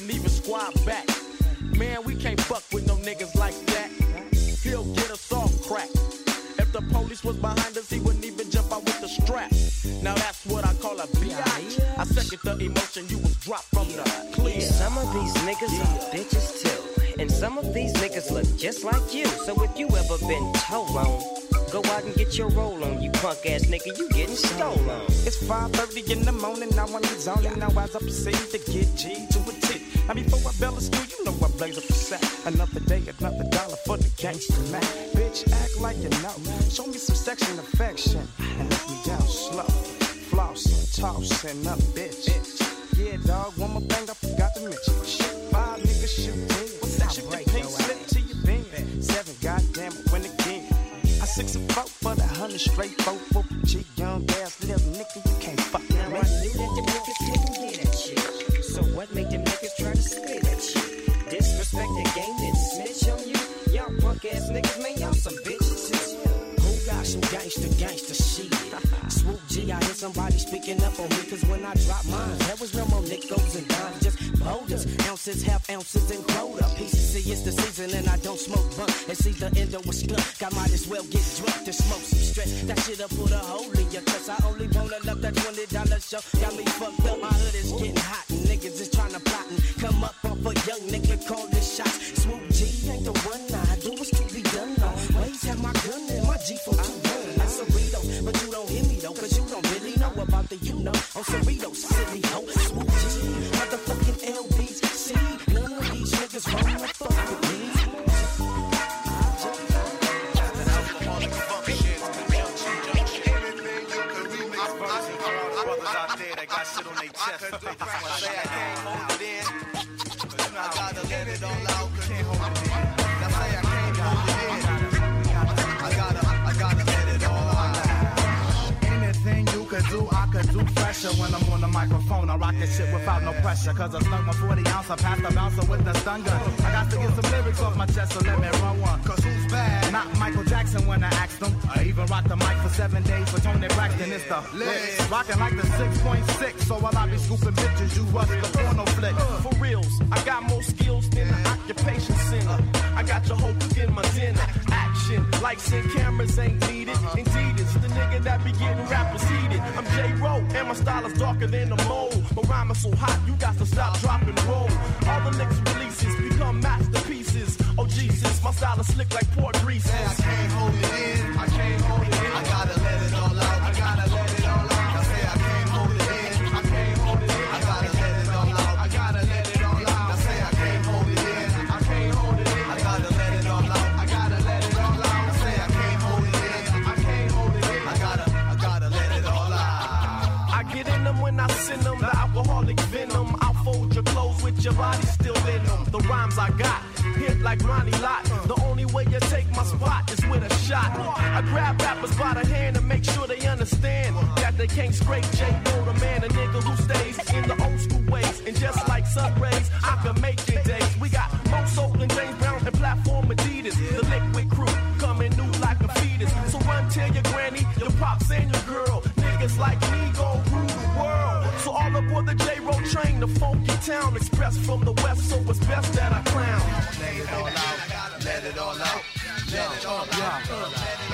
squad back. Man, we can't fuck with no niggas like that. He'll get us off crack. If the police was behind us, he wouldn't even jump out with the strap. Now that's what I call a biatch. I second the emotion you was dropped from the clear. Some of these niggas are bitches too, and some of these niggas look just like you. So if you ever been told on, go out and get your roll on, you punk ass nigga, you getting stolen. It's five thirty in the morning, now I'm zoning. Now as I proceed to get G to a T. Now before I bell a stew, you know I blaze up the sack. Another day, another dollar for the gangster man. Bitch, act like you know. Show me some section affection and let me down slow. Flossing, tossing up, bitch. Yeah, dog, one more thing I forgot to mention. Shit, five niggas shoot ten. What's that shit? The pink slip to your bin. Seven, goddamn it, win again. I six and four for the hundred straight four for G, young ass little nigga, you can't fuck with me. Now I knew that the niggas couldn't get at you. So what make them niggas try to spit at you? Disrespect the game and snitch on you? Y'all punk ass niggas, man, y'all some bitches too. Who got some gangster, gangster shit? Swoop G, I hear somebody speaking up on me, cause when I drop mine, there was no more nickels and dimes, just boulders, ounces, half ounces, and quota pieces. See, it's the season and I don't smoke bunk. It's either end or a skunk. I might as well get drunk to smoke some stress. That shit'll put a hole in your cause I only wanna love that twenty dollar show. Got me fucked up, my hood is getting hot, and niggas is trying to plot and come up off a young nigga, call this shots. Swoop G ain't the one I do what's to be done. Always have my gun and my G for two one. That's Cerritos, but you don't hear me though, cause you don't really know about the you know on Cerritos, silly hoe. Swoop G, motherfucking L B's. See, none of these niggas wanna fuck with me. Brothers out there that got shit on their chest, they just wanna say I can't hold it in. But you know I gotta let it all out, can't hold it in. I say I can't hold it in. I gotta, I gotta let it all out. Anything you could do, I could do fresher. When I'm on the microphone, I rock this shit without no pressure. Cause I snuck my forty ounce, I passed the bouncer with the stun gun. I got to get some lyrics off my chest, so let me run one. Cause who's bad? Not Michael Jackson when I asked him. I even rocked the mic for seven days for Tony Braxton. It's the lit. Rocking like the six point six. So while I be scooping bitches, you rush the porno flick. For reals, I got more skills than the occupation center. I got your whole cooking my dinner. Action, lights and cameras ain't needed. Indeed, it's the nigga that be getting rappers heated. I'm J-Ro, and my style is darker than the mold. My rhyme is so hot, you got to stop, drop, and roll. All the next releases become masterpieces. Oh Jesus, my style is slick like pork grease. Man, I can't hold it in, I can't hold it in. I gotta let it all out, I gotta let it all out. I say I can't hold it in, I can't hold it in. I gotta let it all out, I gotta let it all out. I say I can't hold it in, I can't hold it in. I gotta let it all out, I gotta let it all out. I say I can't hold it in, I can't hold it in. I gotta, I gotta let it all out. I get in them when I send them, the alcoholic venom. I'll fold your clothes with your body still in them. The rhymes I got hit like Ronnie Lott. The only way you take my spot is with a shot. I grab rappers by the hand and make sure they understand that they can't scrape J-Bo, the man, a nigga who stays in the old school ways. And just like sun rays, I can make your days. We got Mo Soul and James Brown and Platform Adidas. The Liquid Crew coming new like a fetus. So run tell your granny, your pops and your girl. Niggas like me gon' rule the world. So all aboard the J-Ro train, the funky town express from the west. So it's best that I clown. Let it all out, let it all out, let it all out.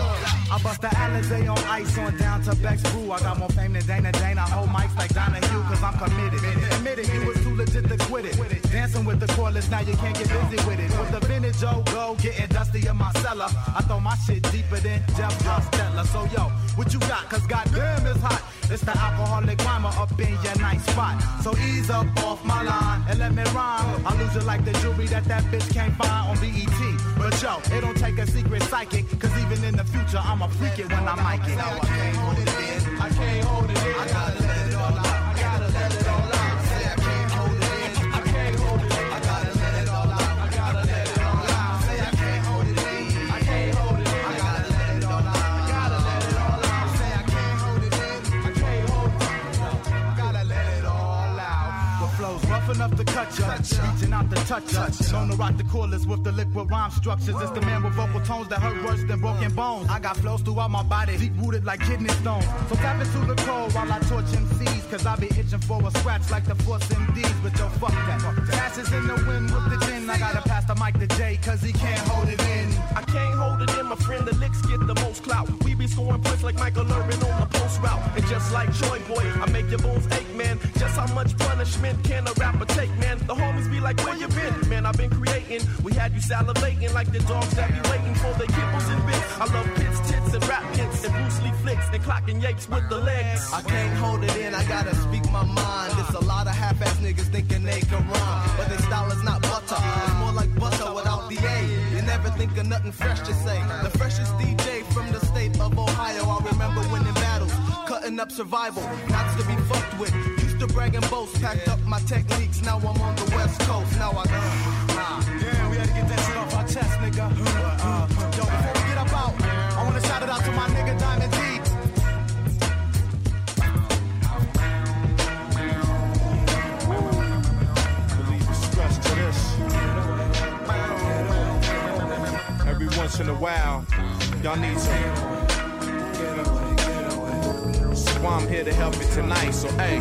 I bust the Alizé on ice on down to Beck's Brew. I got more fame than Dana Dane. I hold mics like Donahue cause I'm committed. Admitted you was too legit to quit it. Dancing with the cordless, now you can't get busy with it. With the vintage old go, getting dusty in my cellar. I throw my shit deeper than Jeff Costello. So yo, what you got? Cause goddamn it's hot. It's the alcoholic rhymer up in your nice spot. So ease up off my line and let me rhyme. I lose it like the jewelry that that bitch can't find on B E T. But yo, it don't take a secret psychic. Cause even in the future, I'ma freak it when I mic it. I can't hold it in, I can't hold it in. I gotta let it all out, I gotta let it all out. Say I can't hold it in, I can't hold it in. I gotta let it all out, I gotta let it all out. Say I can't hold it in, I can't hold it in. I gotta let it all out, I gotta let it all out. Say I can't hold it in, I can't hold it in. I gotta let it all out. With flows rough enough to cut ya, reaching out to touch ya. Known to rock the coolest with the liquid rhyme structures. It's the man with vocal tones that hurt worse than broken bones. I got flows throughout my body, deep rooted like kidney stones. So tap into the cold while I torch M Cs. Cause I be itching for a scratch like the Force M Ds. But yo, fuck that. Pass glasses in the wind with the gin. I gotta pass the mic to Jay, cause he can't hold it in. I can't hold it in, my friend, the licks get the most clout. We be scoring points like Michael Irvin on the post route. And just like Troy Boy, I make your bones ache, man. Just how much punishment can a rapper take, man? The homies be like, where you been? Man, I've been creating. We had you salivating like the dogs that be waiting for their kibbles and bits. I love pits, tits, and rap hits, and Bruce Lee flicks, and clocking yapes with the legs. I can't hold it in, I gotta speak my mind. There's a lot of half-ass niggas thinking they can rhyme, but their style is not butter. It's more like butter without the A. You never think of nothing fresh to say. The freshest D J from the state of Ohio. I remember winning battles, cutting up survival, not to be fucked with. Used to brag and boast, packed up my techniques. Now I'm on the West Coast. Now I got. Uh, yeah, we had to get that shit off our chest, nigga. Uh, yo, before we get up out, I wanna shout it out to my nigga Diamond D. Every once in a while, y'all need some. So I'm here to help you tonight. So hey,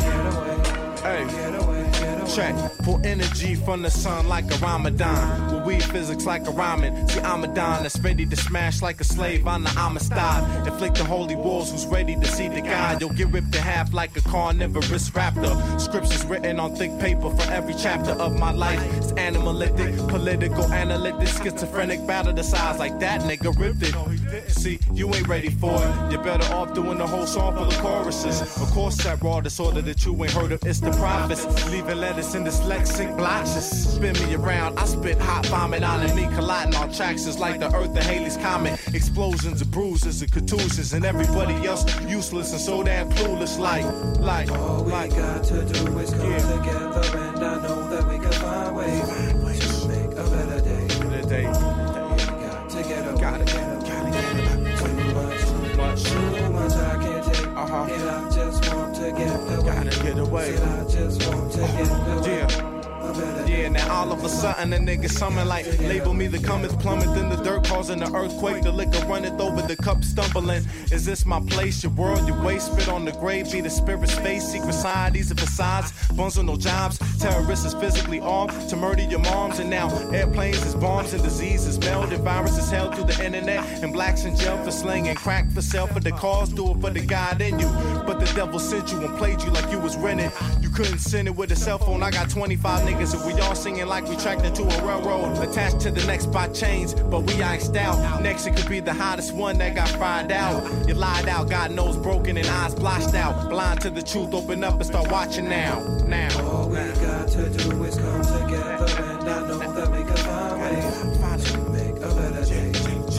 hey, check. Pull energy from the sun like a Ramadan. With weed physics like a ramen. See, I'm a don that's ready to smash like a slave on the Amistad. Inflict the holy wars who's ready to see the God. You'll get ripped in half like a carnivorous raptor. Scripts is written on thick paper for every chapter of my life. It's animalistic, political, analytic, schizophrenic, battle the size like that nigga ripped it. See, you ain't ready for it. You're better off doing the whole song full of choruses. Of course, that raw disorder that you ain't heard of, it's the prophets. Leaving letters in dyslexic blotches. Spin me around, I spit hot vomit on and me colliding on tracks is like the earth of Halley's Comet. Explosions and bruises and contusions and everybody else useless and so damn clueless like, like, all we like, got to do is come yeah. together and I know that we can find ways to make a better day. Better day. We got to get away. Gotta get up. Gotta get up. Too much, too much, too much I can't take. Uh-huh. And I just want to get away. Gotta get away. Said I just want to get away. Yeah. Yeah, now all of a sudden a nigga summon like label me the comets plummet in the dirt causing the earthquake, the liquor runneth over the cup stumbling. Is this my place, your world, your waste, spit on the grave, be the spirit's face, secret societies and facades, buns on no jobs, terrorists is physically armed to murder your moms, and now airplanes is bombs and diseases melded, viruses held through the internet, and blacks in jail for slinging crack for sale for the cause, do it for the God in you, but the devil sent you and played you like you was rented, you couldn't send it with a cell phone, I got twenty-five niggas and we all singing like we tracked into a railroad, attached to the next by chains, but we iced out. Next it could be the hottest one that got fried out. You lied out, God knows broken and eyes blotched out. Blind to the truth, open up and start watching now. Now. All we got to do is come together and I know that we can find ways to make a better day.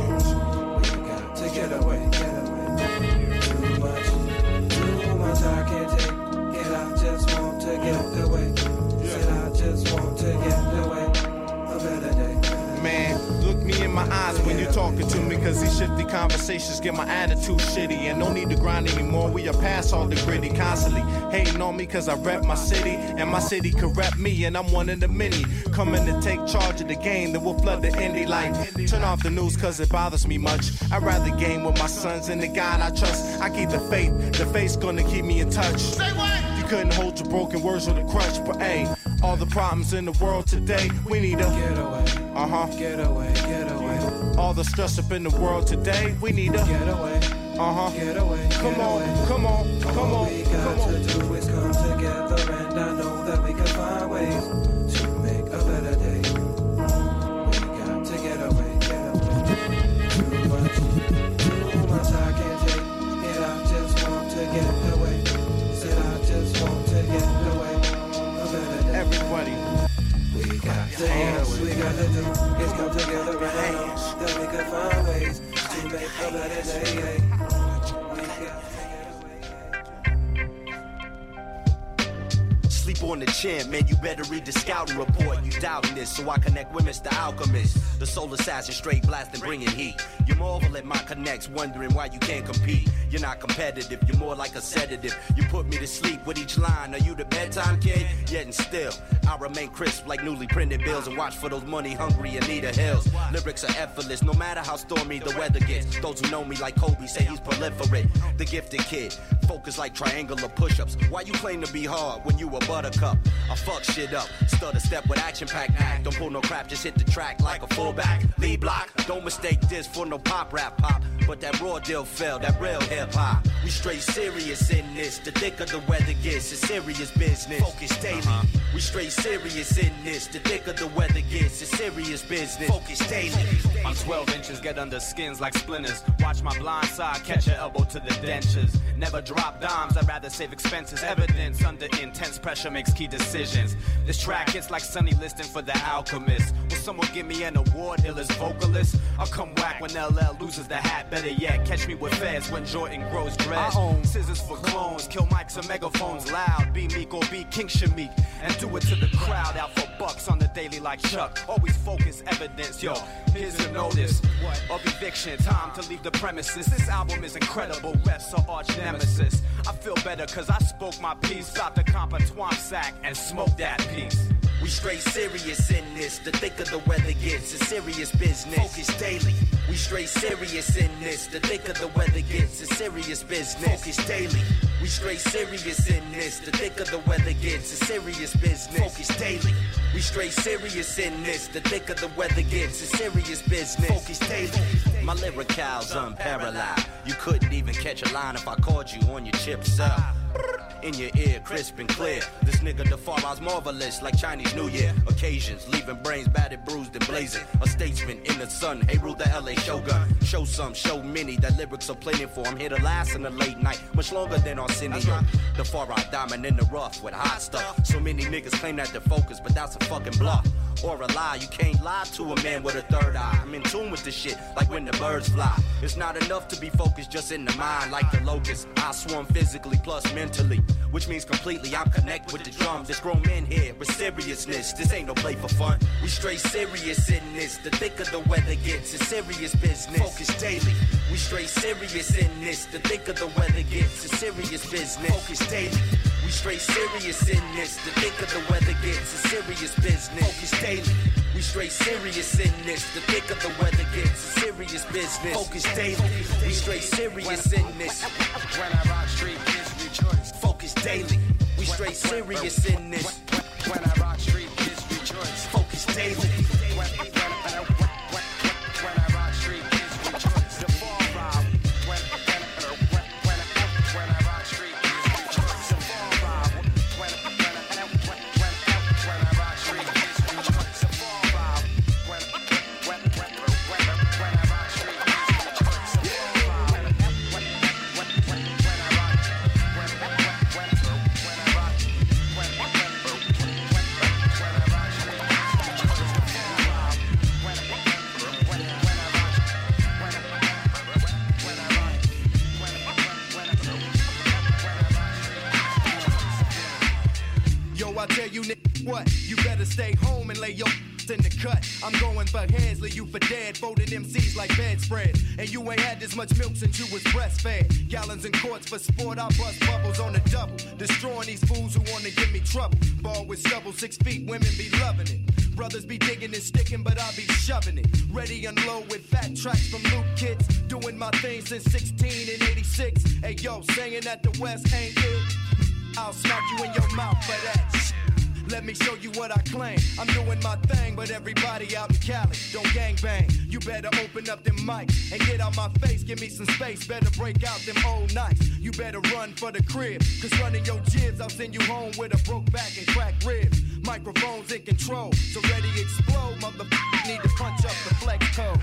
We got to get away, get away. Too much, too much I can't take. And I just want to get away. I just want to get away, a better day. Man, look me in my eyes when you're talking to me, cause these shifty conversations get my attitude shitty. And no need to grind anymore, we are past all the gritty. Constantly hating on me cause I rep my city, and my city could rep me, and I'm one of the many. Coming to take charge of the game, then we'll flood the indie light. Turn off the news cause it bothers me much. I'd rather game with my sons and the God I trust. I keep the faith, the faith's gonna keep me in touch. Say what? You couldn't hold your broken words with a crutch, but hey, all the problems in the world today, we need to get away. Uh-huh. Get away, get away. All the stress up in the world today, we need to get away. Uh-huh. Get away. Come get on, away. come on, come All on. we got come on. to do is come together and I know that we can find ways to make a better day. We got to get away, get away. Too much, too much I can't take. And I just want to get away. Said I just want to get away. A better day. Everybody. We got to hands, we got to do is come together and I know that we can find ways to make a better day. We got to get away. Sleep on the chin, man, you better read the scouting report. You doubting this, so I connect with Mister Alchemist, the soul assassin, straight blasting, bringing heat. You marvel at my connects, wondering why you can't compete. You're not competitive, you're more like a sedative. You put me to sleep with each line. Are you the bedtime kid? Yet and still, I remain crisp like newly printed bills and watch for those money-hungry Anita Hills. Lyrics are effortless, no matter how stormy the weather gets. Those who know me like Kobe say he's proliferate. The gifted kid, focus like triangular push-ups. Why you claim to be hard when you a buttercup? I fuck shit up, stutter step with action-packed act. Don't pull no crap, just hit the track like a fullback. Lead block, don't mistake this for no pop rap pop. But that raw deal fell, that real hip-hop. We straight serious in this. The thicker the weather gets, it's serious business. Focus daily. Uh-huh. We straight serious in this. The thicker the weather gets, it's serious business. Focus daily. I'm twelve inches, get under skins like splinters. Watch my blind side, catch your elbow to the dentures. Never drop dimes, I'd rather save expenses. Evidence under intense pressure makes key decisions. This track hits like Sonny Liston for The Alchemist. Will someone give me an award, illest vocalist? I'll come whack when L L loses the hat. Better yet, catch me with feds when Jordan grows dread. I own scissors for clones, kill mics and megaphones loud. Be meek or be King Shamik, and do it to the crowd. Out for bucks on the daily like Chuck. Always focus, evidence, yo. Here's a notice of eviction, time to leave the premises. This album is incredible, refs are arch nemesis. I feel better cause I spoke my piece, about the comp a twomp sack and smoke that piece. We straight serious in this. The thicker the weather gets, it's serious business. Focus daily. We straight serious in this. The thicker the weather gets, it's serious business. Focus daily. We straight serious in this. The thicker the weather gets, it's serious business. Focus daily. We straight serious in this. The thicker the weather gets, it's serious business. Focus daily. My lyrical's unparalleled. You couldn't even catch a line if I called you on your chip cell. In your ear, crisp and clear. This nigga the far out's marvelous, like Chinese New Year. Occasions, leaving brains battered, bruised, and blazing. A statesman in the sun, hey, rule the L A Shogun. Show some, show many, that lyrics are plenty for. I'm here to last in the late night, much longer than Arsenio. The far out diamond in the rough with hot stuff. So many niggas claim that they're focused, but that's a fucking bluff. Or a lie, you can't lie to a man with a third eye. I'm in tune with this shit, like when the birds fly. It's not enough to be focused just in the mind, like the locust. I swarm physically plus mentally, which means completely I'm connected with the drums. There's grown men here with seriousness. This ain't no play for fun. We straight serious in this. The thicker the weather gets, it's serious business. Focus daily. We straight serious in this. The thicker the weather gets, it's serious business. Focus daily. We straight serious in this. The thicker the weather gets, it's serious business. Focus daily. We straight serious in this. The thicker the weather gets, it's serious business. Focus daily. We straight serious in this. When I rock street, kids rejoice. Focus daily. We straight serious in this. When I rock street, kids rejoice. Focus daily. When I rock street, kids rejoice. The fall vibe. When I rock street, kids rejoice. The fall vibe. When I rock street, kids rejoice. The fall vibe. When I rock street, kids I tell you, nigga, what? You better stay home and lay your in the cut. I'm going for heads, leave you for dead, folding M Cs like bedspread. And you ain't had this much milk since you was breastfed. Gallons and quarts for sport, I bust bubbles on the double. Destroying these fools who wanna give me trouble. Ball with stubble, six feet, women be loving it. Brothers be digging and sticking, but I be shoving it. Ready and low with fat tracks from Luke Kids. Doing my thing since sixteen and eighty-six. Hey yo, saying that the West ain't it. I'll smack you in your mouth for that shit. Let me show you what I claim. I'm doing my thing, but everybody out in Cali don't gangbang. You better open up them mics and get out my face. Give me some space, better break out them old nights. You better run for the crib, cause running your jibs, I'll send you home with a broke back and cracked ribs. Microphones in control, so ready to explode. Motherfuckers need to punch up the flex code.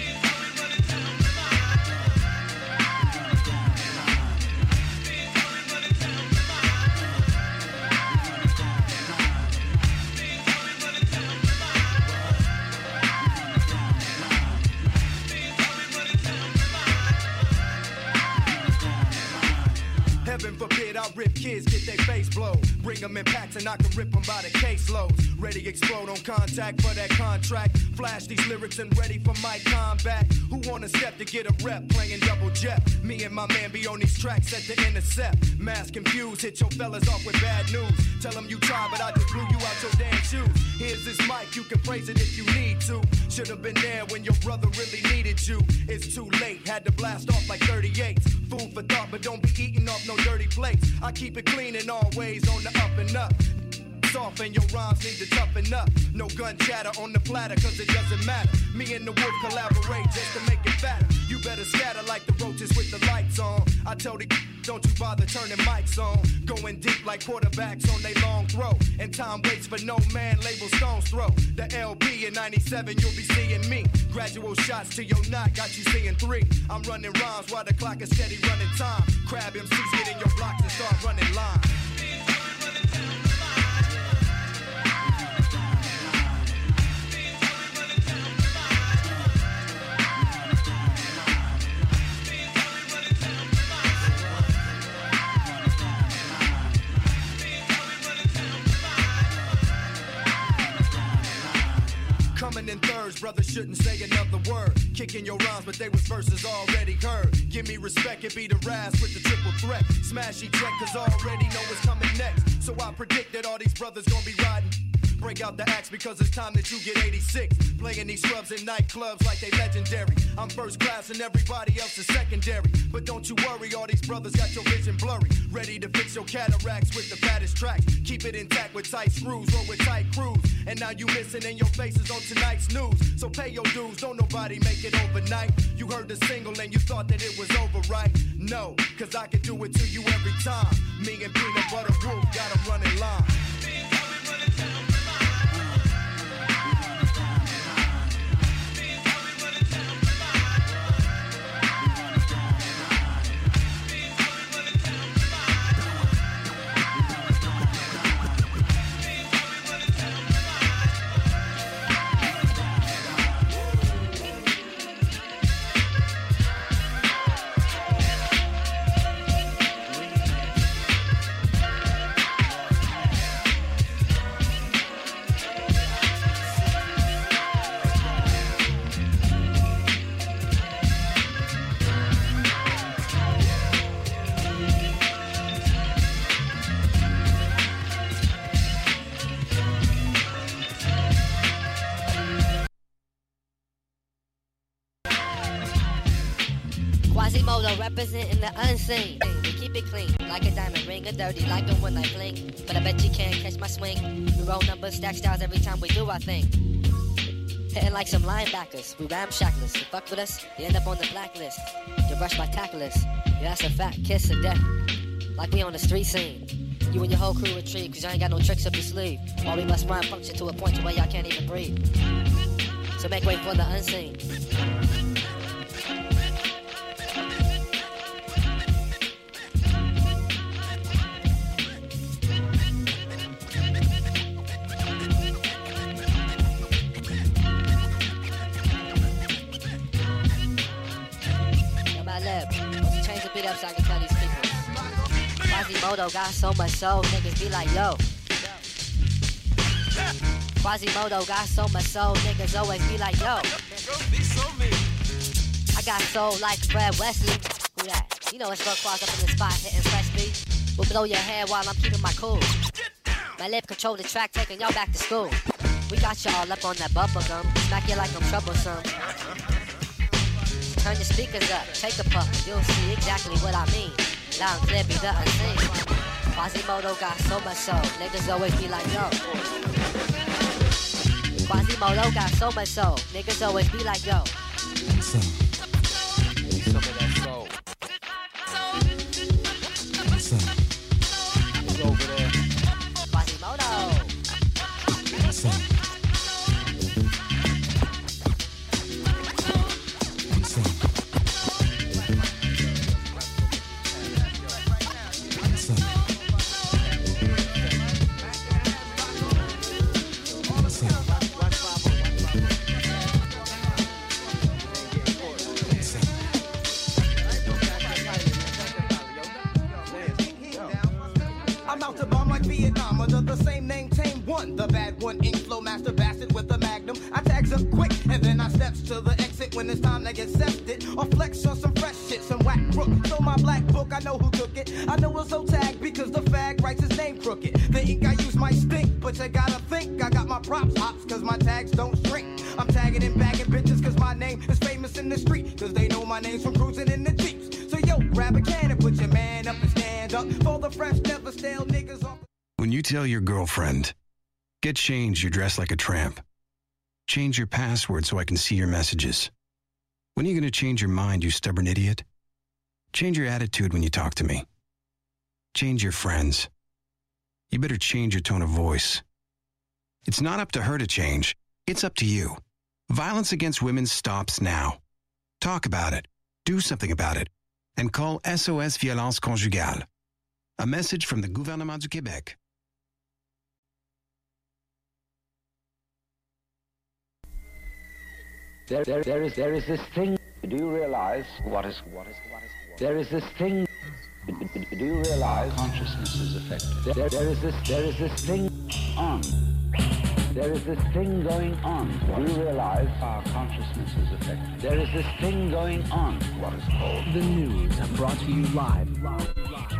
Heaven forbid I rip kids, get their face blown. Bring them in packs and I can rip them by the caseloads. Ready to explode on contact for that contract. Flash these lyrics and ready for my combat. Who wanna step to get a rep playing double jet? Me and my man be on these tracks at the intercept. Mass confused, hit your fellas off with bad news. Tell them you tried, but I just blew you out your damn shoes. Here's this mic, you can praise it if you need to. Should've been there when your brother really needed you. It's too late, had to blast off like thirty-eights. Food for thought, but don't be eating off no dirty plates. I keep it clean and always on the up and up. Off and your rhymes need to toughen up. No gun chatter on the platter, cause it doesn't matter. Me and the wolf collaborate just to make it fatter. You better scatter like the roaches with the lights on. I tell the don't you bother turning mics on. Going deep like quarterbacks on they long throw. And time waits for no man, label stones throw. The L B in ninety-seven, you'll be seeing me. Gradual shots to your knot, got you seeing three. I'm running rhymes while the clock is steady running time. Crab M Cs get in your blocks and start running lines. Coming in thirds, brother shouldn't say another word. Kicking your rhymes, but they was verses already heard. Give me respect, it be the Raz with the triple threat. Smashy track, cause already know what's coming next. So I predict that all these brothers gonna be riding. Break out the axe because it's time that you get eighty-six. Playing these scrubs in nightclubs like they legendary. I'm first class and everybody else is secondary. But don't you worry, all these brothers got your vision blurry. Ready to fix your cataracts with the fattest tracks. Keep it intact with tight screws, roll with tight crews. And now you missing and your face is on tonight's news. So pay your dues, don't nobody make it overnight. You heard the single and you thought that it was over, right? No, cause I can do it to you every time. Me and Peanut Butter Wolf got 'em running line. Quasimodo representing the unseen. We keep it clean, like a diamond ring, or dirty like the one I fling. But I bet you can't catch my swing. We roll numbers, stack styles every time we do our thing. Hitting like some linebackers, we ramshackless. You fuck with us, you end up on the blacklist. You rush by tacklers, yeah that's a fact, kiss of death. Like we on the street scene. You and your whole crew retreat, cause you ain't got no tricks up your sleeve. While we must rhyme function to a point to where y'all can't even breathe. So make way for the unseen. So I can tell these people Quasimodo got so much soul, niggas be like, yo. Quasimodo got so much soul, niggas always be like, yo. I got soul like Fred Wesley. Who that? You know it's Rock Quas up in the spot, hitting fresh beat. Will blow your head while I'm keeping my cool. My lip control the track, taking y'all back to school. We got y'all up on that bubble gum, smack you like I'm troublesome. Turn your speakers up, take a puff, you'll see exactly what I mean. Loud and clear, be the unseen. Quasimodo got so much soul, niggas always be like, yo. Quasimodo got so much soul, niggas always be like, yo. Some of that soul. Who's over there? Quasimodo. Some. The bad one, ink flow master bastard with a magnum. I tags up quick and then I steps to the exit when it's time to get accepted. Or flex on some fresh shit, some whack crook. So my black book, I know who took it. I know it's so tagged because the fag writes his name crooked. The ink I use might stink, but you gotta think I got my props hops cause my tags don't shrink. I'm tagging and bagging bitches cause my name is famous in the street. Cause they know my name's from cruising in the Jeeps. So yo, grab a can and put your man up and stand up for the fresh, never stale niggas off. When you tell your girlfriend, get changed, you're dressed like a tramp. Change your password so I can see your messages. When are you going to change your mind, you stubborn idiot? Change your attitude when you talk to me. Change your friends. You better change your tone of voice. It's not up to her to change. It's up to you. Violence against women stops now. Talk about it. Do something about it. And call S O S Violence Conjugale. A message from the Gouvernement du Québec. There, there, there is, there is this thing. Do you realize what is, what is, what is? There is this thing. Do you realize consciousness is affected? There, there is this, there is this thing on. There is this thing going on. Do you realize our consciousness is affected? There is this thing going on. What is called the news, brought to you live. live, live.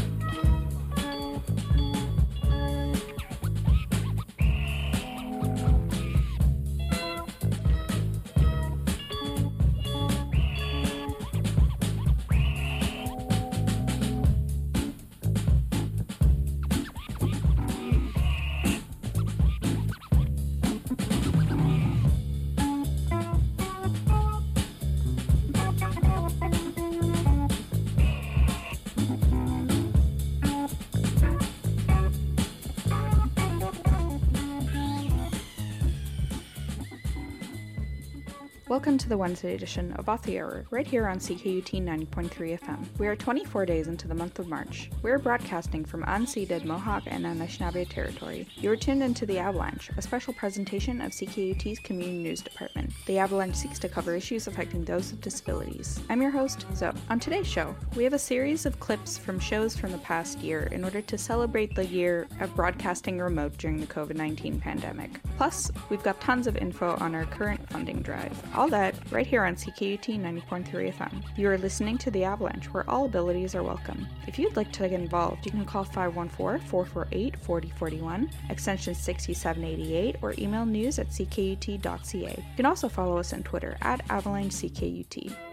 Welcome to the Wednesday edition of Off the Hour, right here on C K U T ninety point three F M. We are twenty-four days into the month of March. We are broadcasting from unceded Mohawk and Anishinaabe territory. You are tuned into The Avalanche, a special presentation of C K U T's Community News Department. The Avalanche seeks to cover issues affecting those with disabilities. I'm your host, Zoe. On today's show, we have a series of clips from shows from the past year in order to celebrate the year of broadcasting remote during the covid nineteen pandemic. Plus, we've got tons of info on our current funding drive. All that right here on C K U T ninety point three F M. You are listening to The Avalanche, where all abilities are welcome. If you'd like to get involved, you can call five one four, four four eight, four zero four one, extension sixty-seven eighty-eight, or email news at c k u t dot c a. You can also follow us on Twitter at Avalanche C K U T.